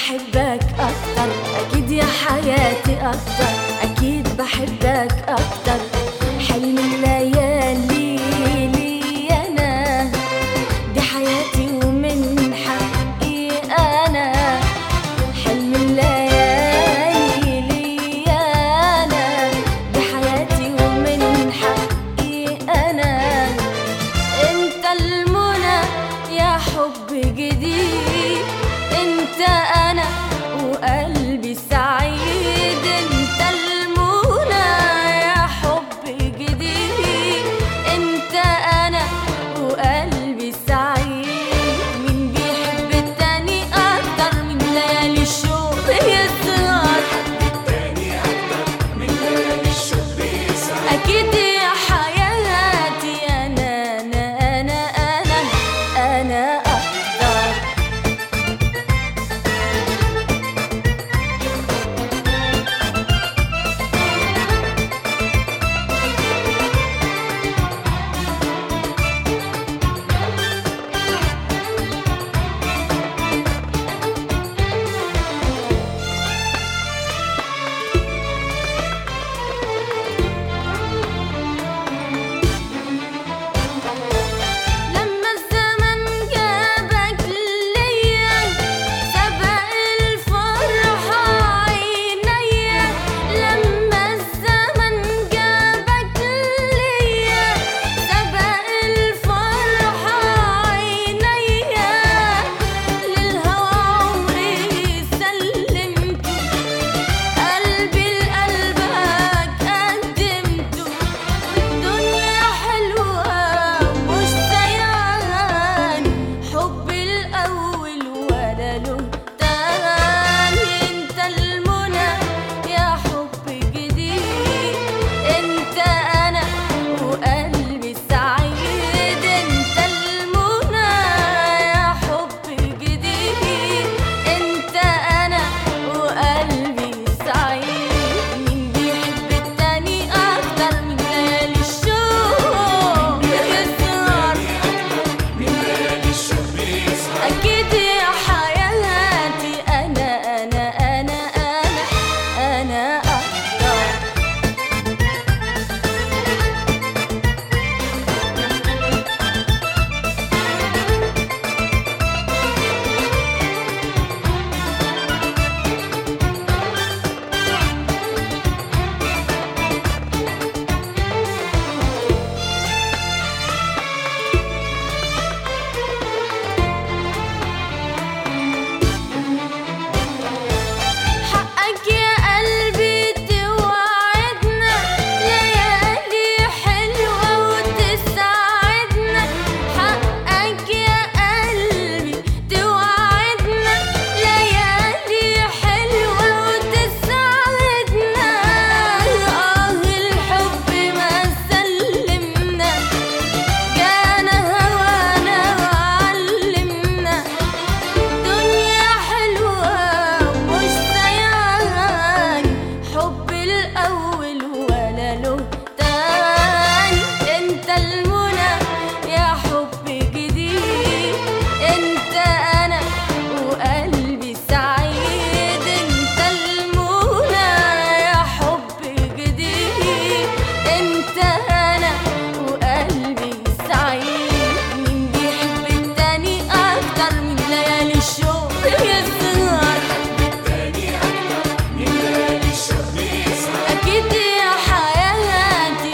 بحبك أكتر، أكيد يا حياتي أكتر، أكيد بحبك أكتر. حلم الليالي لي أنا، دي حياتي ومن حقي أنا. حلم الليالي لي أنا، دي حياتي ومن حقي أنا. أنت المنى يا حب جديد، أنت أنا وقلبي سعيد. أنت المنى يا حب جديد، أنت أنا وقلبي سعيد. مين بيحب التاني أكتر من ليالي الشوق يسهر؟ التاني أكتر من ليالي الشوق يسهر. أكيد يا حياتي أنا أكتر. لما الزمن جابك ليا سبق الفرحة عينيا. لما الزمن جابك ليا سبق الفرحة عينيا. للهوى عمري سلمته، قلبي لقلبك قدمته. دنيا حلوة مش زيان، حب الأول ولا له تاني. انت المنى يا حب جديد، انت أنا وقلبي سعيد. انت المنى يا حب جديد، انت أنا وقلبي سعيد. مين بيحب التاني أكتر من ليالي الشوق يسهر؟ من ليالي الشوق يسهر. أكيد يا حياتي أنا أكتر. حقك يا قلبي توعدنا ليالي حلوة وتسعدنا. حقك يا قلبي توعدنا ليالي حلوة وتسعدنا. الحب ما سلمنا، جانا هوانا وعلمنا. دنيا حلوة مش زيان، حب الأول ولا له تاني. انت المنى يا حب جديد، انت أنا وقلبي سعيد. انت المنى يا حب جديد، انت أنا وقلبي سعيد. مين بيحب التاني أكتر من ليالي الشوق يسهر؟ التاني أكتر من ليالي الشوق يسهر. أكيد يا حياتي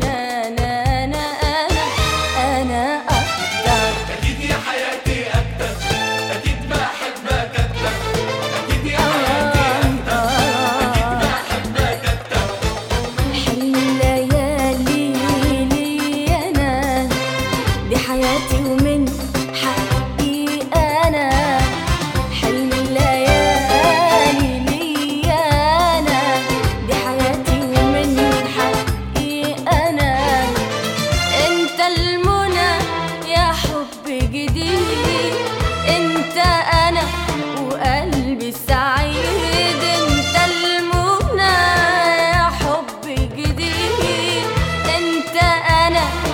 أنا أكتر. أكيد يا حياتي أكتر، أكيد بحبك أكتر. أكيد يا حياتي أكتر، أكيد بحبك أكتر. حلم الليالي لي أنا، دي حياتي ومن حقي أنا. حلم الليالي لي أنا، دي حياتي ومن حقي أنا. أنت المنى يا حب جديد، أنت أنا وقلبي سعيد. أنت المنى يا حب جديد، أنت أنا